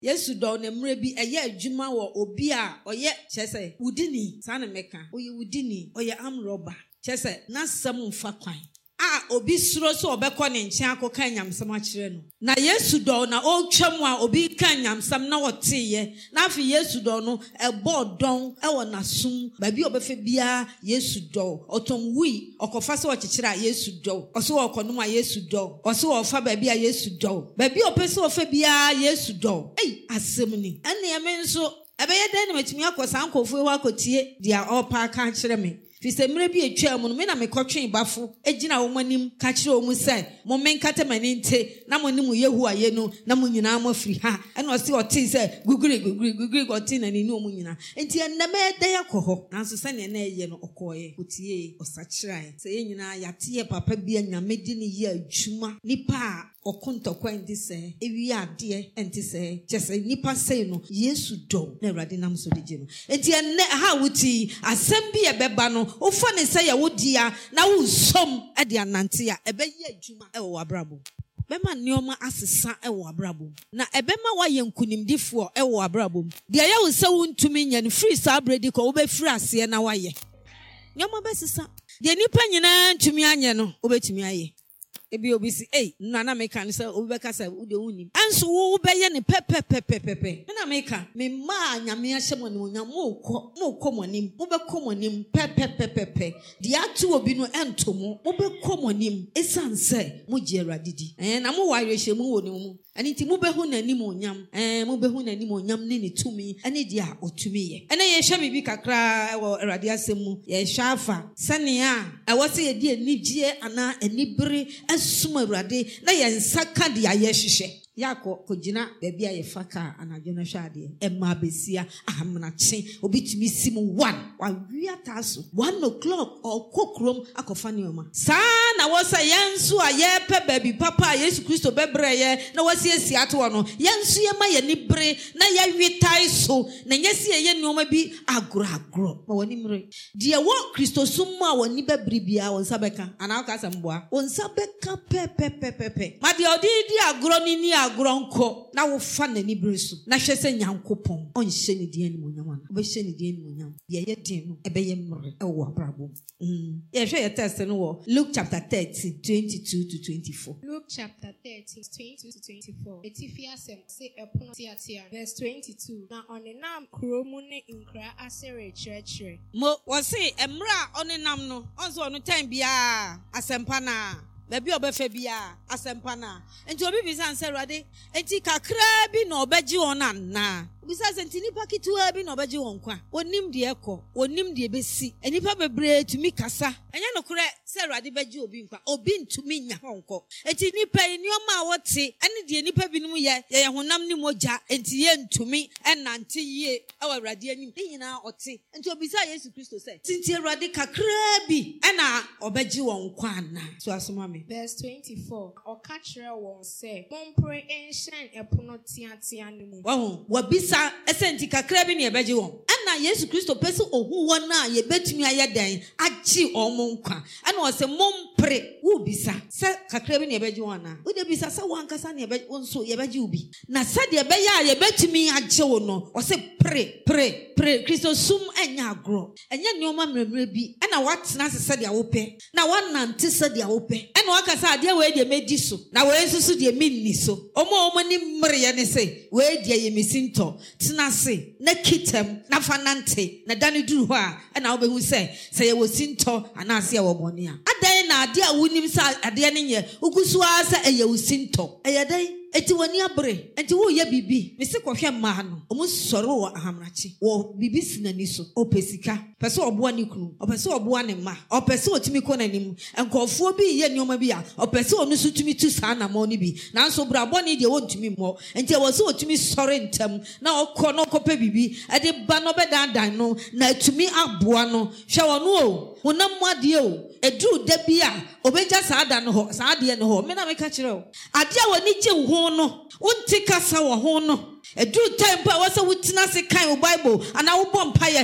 Yesu do na mre bi eye adwuma wo obi a oye kyese wudini sa na meka oye wudini oye amroba kyese na sam mfa kwan obi suro so obekọ ne nche akọka nyamsam akire no na Yesu do na otwam a obi kan nyamsam na woteye na afi Yesu do no ebo don ewo nasum ba bi obefe bia Yesu do otom wi okofa se okekira Yesu do oso okonom a Yesu do oso ofa ba bia Yesu do ba bi opese ofa bia Yesu do asem ni ene me nso ebeye den na matimi akosa ankofo ho akotie dia opa ka kire me Fise mre bi etwa mu no me na me kotwen bafo egina wo manim ka kire wo mu sai mo menkata mani nte na mo nim yehu aye no na mo nyina mo afiri ha ena o se o tin sai guguri go tin na ni no mo nyina enti na me da yakoho nanso se ne na eye no okoye otie osachirai se ye nyina yate papa bi anyame di ne ye adwuma nipa okontokwa ndi se ewi ade enti se chese nipa sei no Yesu do na Awurade nam so de no enti ene ha wuti asem bi ebeba no ufa ne se ya wodia na wo som ade anante a ebeye adwuma ewo abrabo bema nioma asesa ewo abrabo na ebema waye nkunimdifo ewo abrabo de ya wo se wontumi nya ne free sa abredi ko wo be free ase na waye nioma besesa de nipa nyina ntumi anye no wo betumi aye ebi obi si nana meka ne se obi beka se wo de unim anso wo beye ne pepepepepepe na meka me ma nyame ahyem ne onyam mo komonim wo be komonim pepepepepe de atu obi no entomo wo be komonim esanse mo je Awurade na mo ware hyemu wo ne mu ani ti mo be hu nanim onyam mo be hu nanim onyam ne tumi ani dia otumi ye ene ye hwe bibi kakra wo Awurade asem mu ye hwa afa sane a wo se ye di anigye ana anibere asum Awurade na ye nsaka de aye hwehwe yako kojina baby aye faka anadwo na hwade emma besia ahamnache obitumi sim 1 wawia so 1 o'clock okokrom akofa ne oma saa na wo say yensu aye pe baby papa Yesu Kristo bebreye na wasiesi ato no yensu ye ma ye ni bere na ye witai so na nyesi ye nneoma bi agro ma woni mre de wo Kristo sum a woni bebre bia won sabeka ana ka samboa won sabeka pepepepepe ma de odidi agro ni agronko na wo fa na ni bresu na hwese nyankopon onhye ni die ni monyam na obehye ni die ni monyam ye den no ebeye mre ewo abrabo ye hwe ye test no wo Luke chapter 13 22 to 24 Luke chapter 13 22 to 24 Etifia say epono tiatia verse 22 na onenam kromu ne nkra asere church mo wo se emra onenam no onso no time bia asempa na baby obefa bia asempa na enti obi bi san se Awurade enti kakra bi na obeji ona na bisa se enti nipa kitua bi na obeji won kwa onim de ekọ onim de besi enipa bebre tumi kasa enya no kure se Awurade beji obi nkwa obi ntumi nya honko enti nipa enioma a wote ene de nipa binum ye honam ni moja enti ye ntumi enante ye ewa Awurade anim nyina ote enti obisa Yesu Kristo se enti Awurade kakra bi ena obeji won kwa na so asoma me verse 24 okachire won se mompre enshan epono tiatia ne mu wabisa esenti kakra bi ne ebeji won ana Yesu Kristo pese ohu won a ye betumi ayedan agi omo nkwa ana o se mompre wo bisa se kakra bi ne ebeji won na wo de bisa se wankasa ne ebeji won so ye beji ubi na se de ebeya ye betumi agi wo no o se pre Kristo sum enya agro enya neoma mremre bi ana watena se de awope na wanante se de awope ana wakasa ade we de medi so na we nsusu de minni so omo ni mre ne se we de ye mesinto tena se na kitem na fanante na dane duru ho a ana obehu se ye wosinto ana se ye wobone a adan na ade a wonim sa ade ne ye ugusu a se ye wosinto eyadan eti wani abre enti wo ye bibi me se kohwe ma no omo soro wo ahamrachi wo bibi sinani so opesika pese oboa ni kunu opese oboa ne ma opese otimi ko nanim enkofo bi ye nioma bi a opese onu so tumi tu sa na mo ni bi nanso brabo ni de wontumi mo enti wo se otumi soro ntam na okọ no kope bibi ade ba no be dan no na atumi aboa no hwe wono o honam ade o edu da bi a obeja sa ada no ho sa ade ne ho me na me ka kire o ade a woni je wo no wonti kasa wo ho no edu time pa wasa wutina se kan o Bible ana wo bom paye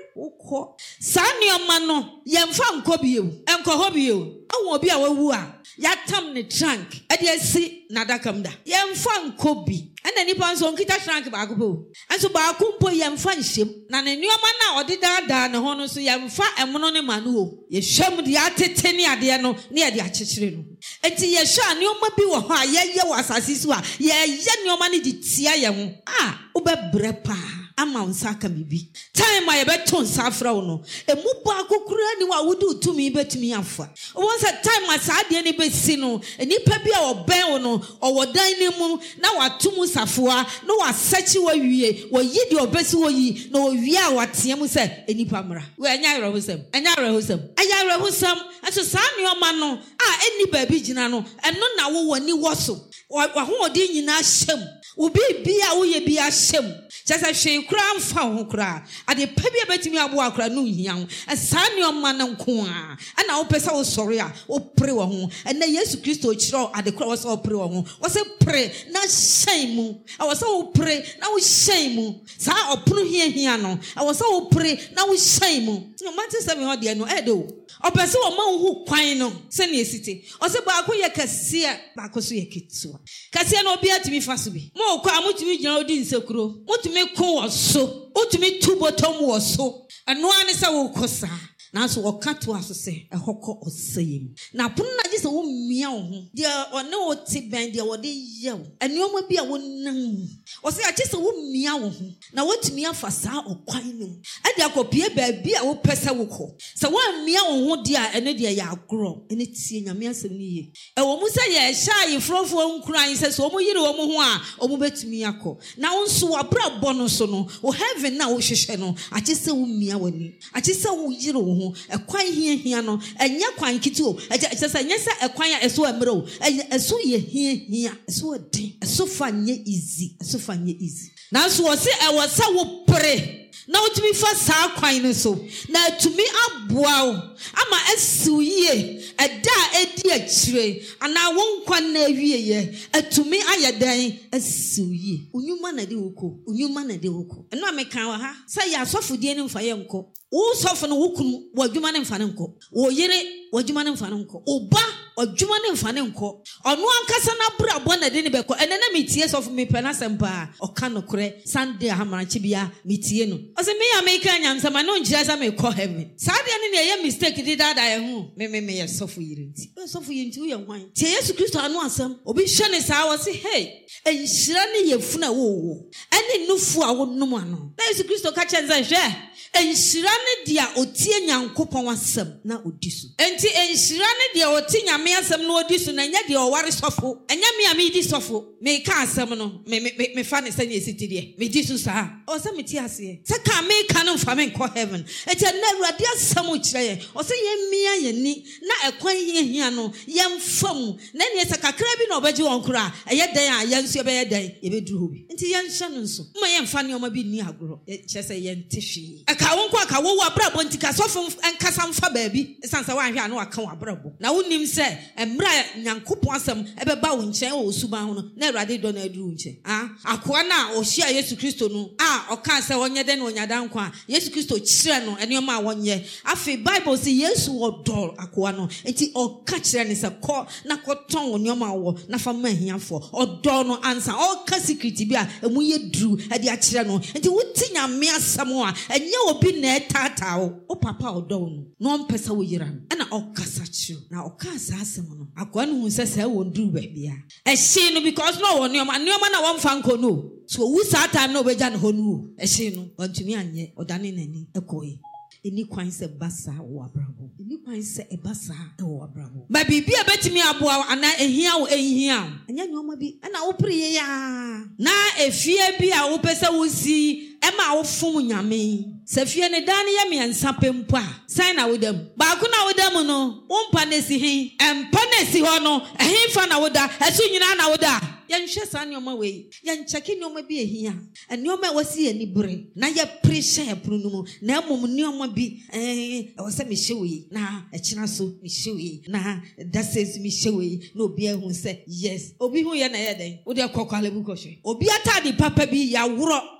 ukọ sa nioma no ye mfa nko biye enko ho biye awo obi a wawu a yatam ne trunk ade asi nadakam da yemfa nkobi ana nipa nso nkita trunk ba akopo anso ba akompo yemfa nhyem na ne nneoma na ode daada ne ho no so yemfa emono ne manu o yehwem de atete ne ade no ne ye de akyekere no enti yehwa nneoma bi wo ho a yeye wo asase so a yeye nneoma ne de tia ye ho obebre pa ama unsaka bibi time aye beto nsafra wo no emu ba akokura ni wa wudi utumi betumi afa won say time asade ni besi no enipa bi a oben wo no owodan ni mu na watumu safoa na wasechi wa wie wo yi de obesi wo yi na wo wie a watea mu say enipa mra we anya rehosam aya rehosam aso sanu oma no a eni ba bi gina no eno na wo wani woso wa ho odi nyina hyem ubi bia wo ye bia hyem chasa hwe kura mfa ho kura ade pa bia betimi abo akura no hia ho asane oma na nko a na wo pesa wo sori a wo pre wo ho na Yesu Kristo kiro ade kura wo se wo pre wo ho wo se pre na hyɛn mu a wo se wo pre na wo hyɛn mu sa opono hia no a wo se wo pre na wo hyɛn mu no mate se me ho de no ede o opese wo ma wo kwan no se na esite o se ba ko ye kase ba ko so ye ketua kase na obi atimi fa so bi mo ko amutimi gina odi nsekuro mutumi ko so utumi tubotom wo so eno ane se wo kosa na so wokato aso se ehokọ osayem na pono na gise wo mmia wo ho de one wo ti ben de wo de yew enuoma bi a wo nam wo se agise wo mmia wo ho na wotumi afa saa okwan no ade akopie ba bi a wo pese wo kọ se wo mmia wo ho de a ene de ya agro ene tie nyame asem ni ye e wo mu se ye hya yi frofo nkuran se so mo yire wo mo ho a o mo betumi akọ na wo nso wa bra bọ no so no wo heaven na wo hwehwe no agise wo mmia wani agise wo yire wo ho ekwan hia no enya kwan kiti o se nya se ekwan a eso amre o eso ye hia eso den eso fanye easy na so wo se e wo se wo pre na utumi fa saa kwan no so na tumi aboa o ama asiu ye eda edi akire ana won kwan na awie ye atumi ayedan asiu ye unyuma na de woko eno amekan wa ha say ya asofodie ne mfa ye nko wo sofo no wokunu wadwuma ne mfa ne nko wo yire wadwuma ne mfa ne nko oba wadwuma ne mfa ne nko ono ankasa na bra bo na de ne beko ene na metie sofo me pena sempa oka no kore Sunday hamarachi bia metie no o se me ya me kan nyam sama no njira sa me ko heaven saade ne ye mistake di dada ye hu me ye sofo yire nti sofo yire nti wo ye hwan tie Yesu Kristo anu asam obi hwe ne saa wo se hey enhyira ne ye funa wo ene nufu a wo nom ano na Yesu Kristo ka chenza hwe enhyira ne dia otie nyankopon asem na odisu enti enhyira ne dia otie nyame asem na odisu na nya dia oware sofo enya me am di sofo me ka asem no me fa ne sanya esitide me disu sa o se me ti ase se ka me ka no fa me ko heaven enti na awurade asem o kire ye o se ye mia ye ni na ekwan hia no ye mfam na ne se kakra bi na obaji won kura eye dan a ye nso be ye dan ye be duru hobi enti ye nhya no nso mo ye mfa ne o ma bi ni agoro che se ye ntehwi aka wonko aka wo abrabo ntika sofo enkasa mfa baabi esansa wa hwe anu aka wo abrabo na wonim se emra nyankopon asem ebeba wo nchen o suban ho no na awurade do na aduru nchen akoa na o hia Yesu Kristo no oka se wonye de na onyadan kwa Yesu Kristo kire no enioma a wonye afi Bible say Yesu odol akoa no enti oka kire ne se ko na koton onioma wo na fa mahiafo odol no ansa oka secret bi a emu ye duru e de a kire no enti wuti nyame asem a enye obi na etata o papa odol no mpesa wo yira na okasa kire na okasa asem no akoa no hu se se wo nduru ba bia ehye no because no wo onioma na wo mfa nko no so wu sa time no beja no honu ehye no ontumi anye odane nani ekoyi eni kwan se basa wo abrabo eni kwan se ebasa wo abrabo ba bibia betimi aboa ana ehia wo ehia anya nyoma bi na wo priye ya na efie bi a wo pese wo si ema wo fom nyame safie ne dan ye me nsa pempo a sai na wodam ba ko na wodam no wo mpa na si hin empa na si ho no ehin na woda esu nyina na woda yanhwe sa ne oma we yanchake ne oma bi ehia ene oma wasi ani bure na ye pressure epru no mu na emom ne oma bi wo se me hyewe na ekina so me hyewe na that says me hyewe na obi ehun se yes obi hu ye na ye den wo de kokwale bu kohwe obi atade papa bi ya woro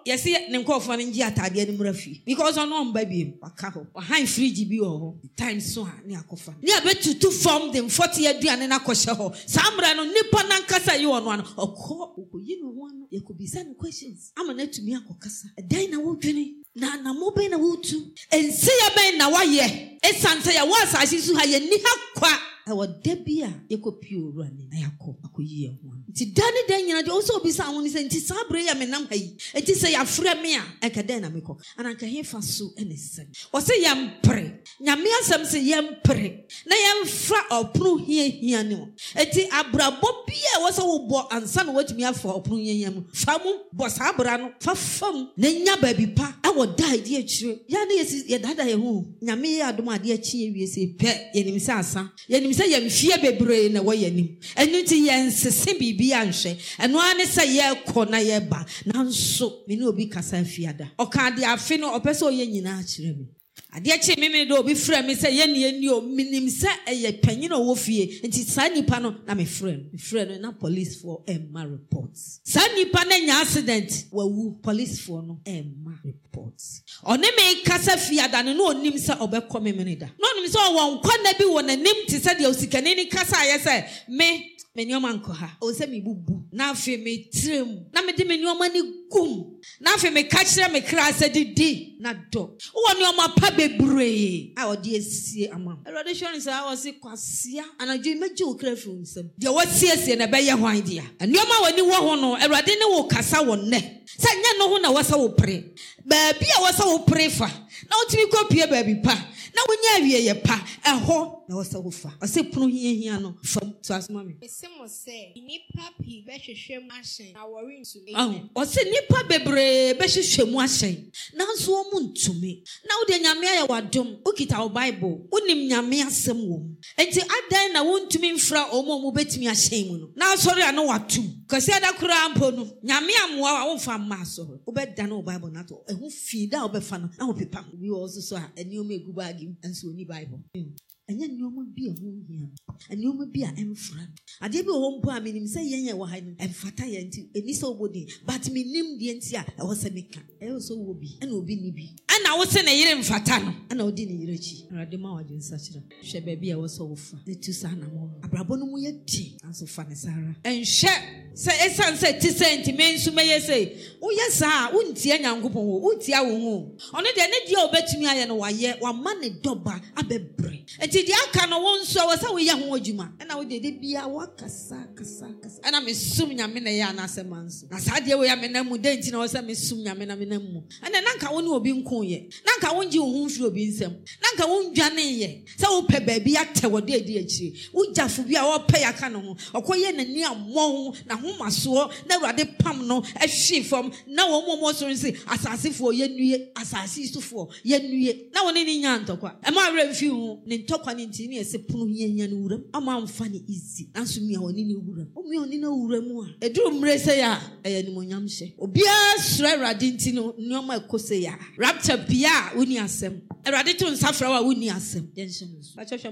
yes ne nkofo no ngi atade no mrafi because ono mba biem waka ho han fridge bi ho time so a ne akofa ne abetutu form dem 40 aduane na kohye ho samra no nipa nankasa yi ono ano okọ okoyi no ho ano yakobisa no questions ama na tumi akokasa dan na wodwene na mo be na wotu ense ya ben na waye esanse ya wasase su ha ye ni hakwa awo debia yekopi owurane na yakọ akoyi ho nti dani dan nyina de also obisa woni se nti sabre ya menam hayi enti se ya frɛ me a ekada na mekɔ ananka he fa so enesem o se yempre nyame asem se yempre na yemfra opru hia ne o enti abrabɔ bia wo se wo bɔ ansa na watumi afa opru hia mu famu bɔ sabra no fam na nya baabi pa awo dai de akire ya na yesi ye dada ye hu nyame ye adom ade akire wie se pɛ yenim se asa yenim se yemfie bebre na wo yenim enu ti yensese bibi anhwe eno ane se ye kɔ na ye ba nanso me ne obi kasa fiada oka de afi no opese oye nyina akire me ade achi me do obi frɛ me se ye ne ni o minim se eye panyin o wo fie nti sa nipa no na me frɛ no na police for emma reports sa nipa na nya accident wawu police for no emma reports one me kasa fiada no onim se obekɔ me da no onim se won kwa na bi won anim ti se de osikane ni kasa ye se me nyoma nko ha o se me bubu na afi me trem na me de me nyoma ni gum na afi me ka kire me kra se didi na do wo nyoma pa bebre a o de esie ama erode shoni se a o se kwasia anadwo meje o kra fi nsem de wo siesie na be ye hwan dia nyoma wani wo ho no erode ne wo kasa wo ne se nya no ho na wo sa wo pre ba bia wo sa wo pre fa na o timi kopie ba bi pa na wonya awie ye pa eho na wo sa wo fa o se punu hia no fam so asoma me esemo se nipa pi be hwehwem ahyen na wori ntumi o se nipa bebre be hwehwem ahyen nanso wo mu ntumi na wo de nyame aye wadom ukita wo bible unim nyame asem wo enti adan na wo ntumi mfra omo betimi ahyen mu no na sori ano watum kasi ada kura ampo no nyame amoa wo mfa ma so wo be da na wo bible na to ehu fi da wo be fa no na wo pepa we also so a eni o me gu bag enso ni bible anya nyoma bi a ho hia anyoma bi a emfra ade bi ho mpo a menim se yenye wo ha no emfata ye nti eni se obodi but menim de nti a e wo se meka e wo so wo bi ana obi ni bi ana wo se na yire mfata no ana odi ni yire chi rade ma waje nsachira hwe ba bi a wo so wo fa ne tu sa na mo abrabo no mu ye ti anso fa ne sara enhwe se esan se ti senti mensu meye se wo ye sa wo ntia nyankopon wo ntia wo ho ono de ne dia obetumi aye no waye wa ma ne doba abebre enti dia aka no won so wo sa wo ye ho adwuma na wo de bia wo kasa ana mesum nyame na ye anasema nso na sa de wo ya menamu de enti na wo sa mesum nyame na menamu ana nanka wo ne obi nko ye nanka wo ngi wo hu firi obi nsem nanka wo ndwane ye sa wo pe ba bia te wo de adi akire wo jafo bia wo pe ya ka no ho okoye na ni amon na ho maso na Awurade pam no ehwe fam na wo momo so nsi asasefo ye nue asase sufo ye nue na wo ne ni nya ntokwa e ma awre mfi hu ne ntokwa ne nti ne ese punu nya no wuram ama mfa ne easy nanso mi a woni ne wuram o mi oni na wuram a eduru mre se ya eye ni monyam hye obia sura Awurade nti no nyoma ekose ya rapture bia woni asem Awurade to nsafra wa woni asem den hye no so Matthew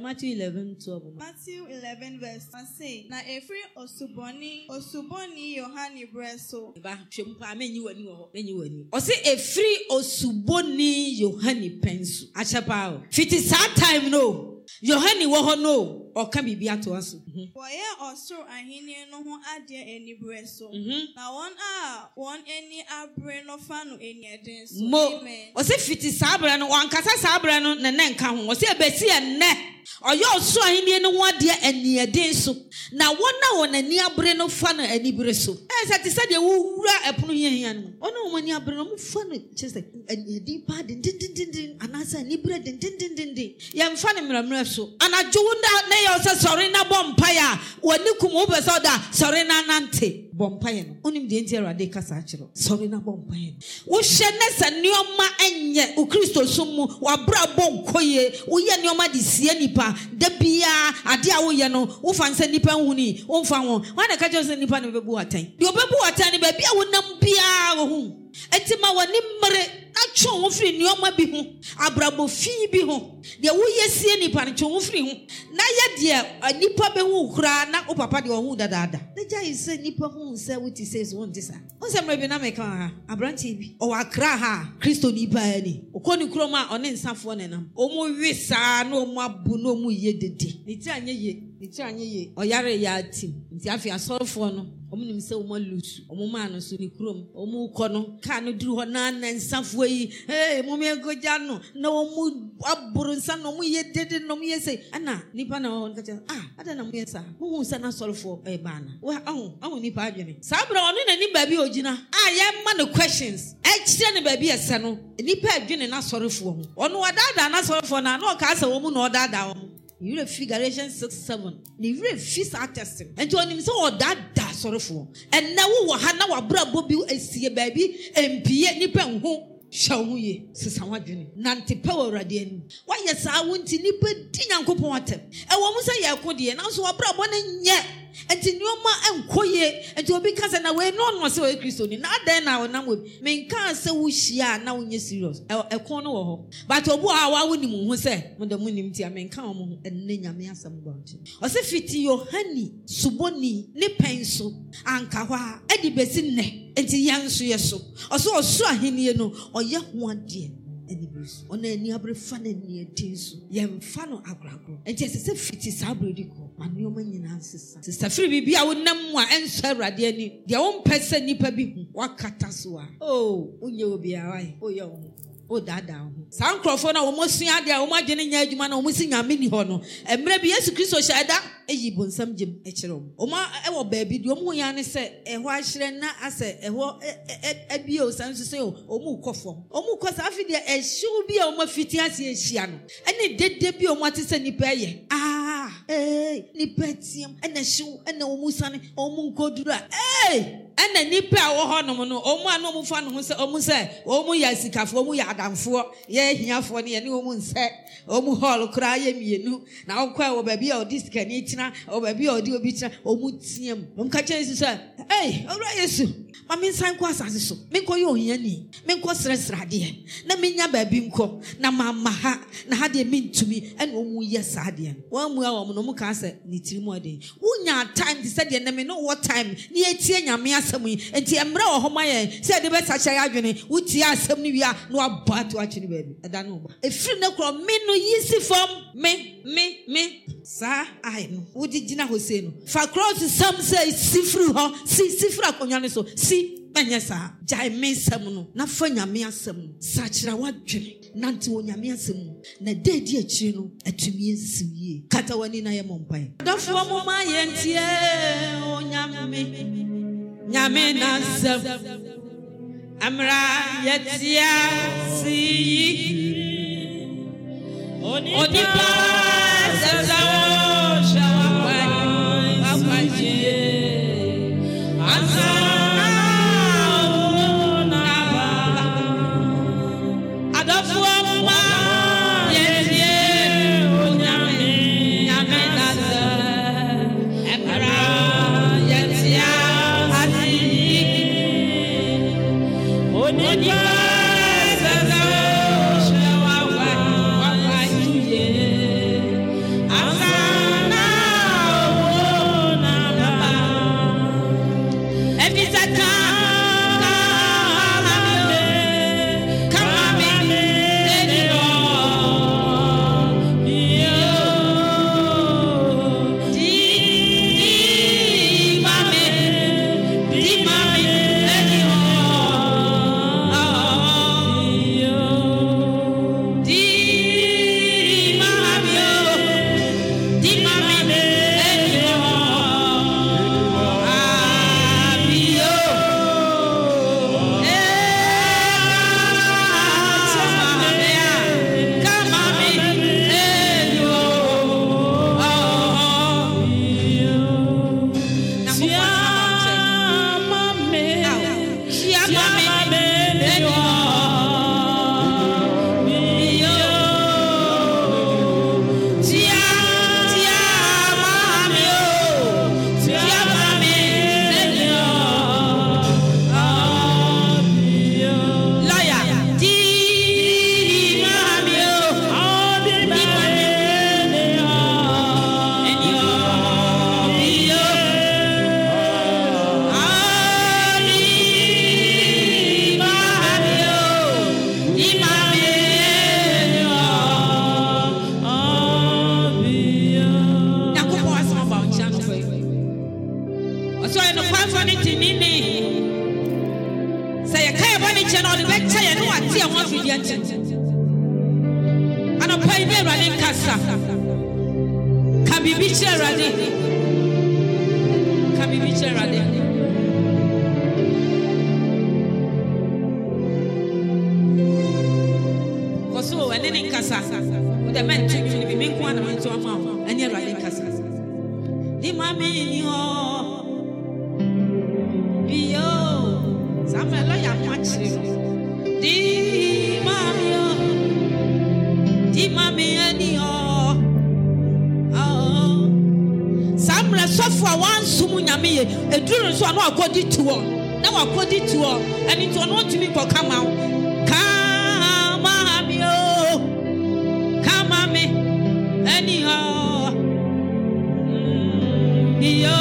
11:12 Matthew 11 verse 1 na every osuboni Yohane breso ba hwempa amenyi wani wo enyi wani o se efri osuboni Yohane pensu achepa o fiti that time no Yohane wo ho no o ka bibi ato aso woye osoro ahini no ho ade eni breso na won eni abre no fa no eni eden so amen o se fiti sabra no wankasa sabra no ne nka ho o se ebesi enne oyo osoro ahini no ho ade eni eden so na won ani abre no fa no eni bre so se ti se de wo wura epono hia no ono mo ani abre no mo fa no chese eni eden pa din anasa eni bre din ye mfa ne mramra so anajo wunda ne yo se sorry na bompaya woni kum wo be so da sorry na nante bompaya no onim de nti Awurade kasa akiro sorry na bompaya wo hye ne se neoma enye o Kristo sum wa bra bonkoye wo ye neoma de sie nipa da bia ade a wo ye no wo fa nsa nipa huni wo fa ho wana ka je se nipa ne bebu atan de obebu atan ne ba bia wo nam bia wo hu etima woni mmere twe wo firi nioma bi ho abrabo fi bi ho de wo yesie nipa no twe wo firi ho na ye de nipa be hu kura na o papa de wo hu dadaada na ja ise nipa hu se wuti says won disa won se mra bi na meka ha abranti bi o wakra ha Kristo nipa ani okoni kroma one nsafo ne nam o mu wisa na o mu abu na o mu ye dede ni ti anye ye oyare ya tim nti afi asorfo no omunim se o ma lusu o mu ma no so ni krom o mu kɔ no ka no duru ho na nsafo yi mo me goja no na o mu aburu nsa no mu ye dede no mu ye se ana nipa na o nka ada na mu ye sa mo hu sa na sorfo bana wa ahu nipa adwene sabra ono na ni ba bi ogina ye ma no questions kire ne ba bi ese no nipa adwene na sorfo ho ono wadada na sorfo na o ka sa wo mu na odada wo you read Galatians 6:7. You read fis attesting. And to him so that sorry for. And now we hana wa bra bobi esie baby empie nipa ho shawu ye sisawa dwene nante power radian why yes I want nipa di nyankopon atem e wo mu se ye akode na so wa bra bo ne nye enti nyoma enkoye enti obi ka se na we no se we Kristo ni na den na wonam we men kan se wo hia na wonye serious e kon no wo ho but obu a wa wonim ho se mo da munim ti men kan mo ho enne nyame asam gwanti o se fiti Yohani suboni ne penso anka hwa edi besi ne enti yanso yeso o se oso ahenie no oye ho ade anibus ona ani abrefa na ni atinso yemfa no agrago enti se fiti sabredi ko manioma nyina sesa sesa firi bibia wonam mu a enso awrade ani de wo mpese nipa bi hu wakata so a onye obi awai oye wo o dada ho sankrofo na wo mosua de a wo magene nya adwuma na wo si nyame ni ho no emre bi Yesu Kristo hyada eyi bonsam gem ekire wo ma ewo baabi de wo mu ya ne se eho ahyere na ase eho abi o sanso se o mu kofo o mu kosa afi de ehyew bi a wo mafiti ase ehia no ene dede bi o mu atese nipa ye nipa tiam ene hyew ene wo mu sane o mu nkodura ene nipa a wo ho no no o mu anu mu fa no ho se o mu se o mu ya sikafo o mu ya adamfo ye hiafo ne ye ne o mu nse o mu hall kra ye mienu na wo kwa wo baabi a odiska ni tina o baabi a odi obi tina o mu tiam o mka chensi se owura Yesu ma me nsan kwa asase so me nko ye ohia ni me nko sresrade na me nya baabi nko na mama ha na ha de me ntumi ene o mu ye saade wo mu a wo no mu ka se ni tirimu ade wo nya time de se de na me no what time ni etie nyame asem yi enti emra wo homa ye se de be sacha ya adwene wo tie asem ni wia no abatu a chini baabi eda no ba efiri ne kro me no yisi fom me sa ai no wo di gina ho se no fa cross sam say sifru ho sifra akonwa ne so si banya sa jai me sam no na fa nyame asem sa kira wadwene nante wo nyame asem na dedi akiri no atumi ensiwie kata wani na ye mompai dafo mo ma ye ntie o nyame na asem amra yetia si onipa zazao shawai kasa. Kabibi cherade. Kabibi cherade. Koso enene kasa. The men trick to be make one man to a mouth. And you're right, kasa. Di mami yo. Bio. Samuel lawyer match. Di mami yo. Di mami yo. Samuel suffer one sumu nyame e duru so na akodi tuo. Na akodi tuo. And it will not to me for come out. Come mami yo. Come mami. Anyhow. Bio.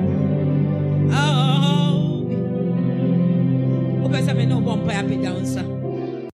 No bomb, I down, sir.